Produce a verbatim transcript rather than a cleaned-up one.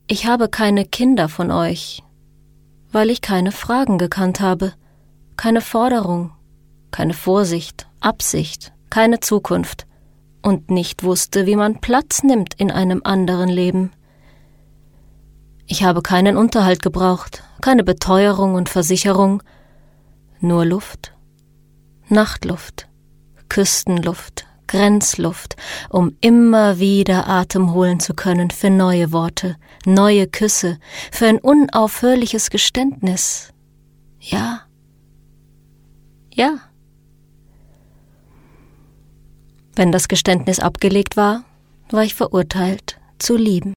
Ich habe keine Kinder von euch, weil ich keine Fragen gekannt habe, keine Forderung, keine Vorsicht, Absicht, keine Zukunft und nicht wusste, wie man Platz nimmt in einem anderen Leben. Ich habe keinen Unterhalt gebraucht, keine Beteuerung und Versicherung, nur Luft, Nachtluft, Küstenluft, Grenzluft, um immer wieder Atem holen zu können für neue Worte, neue Küsse, für ein unaufhörliches Geständnis. Ja, ja. Wenn das Geständnis abgelegt war, war ich verurteilt zu lieben.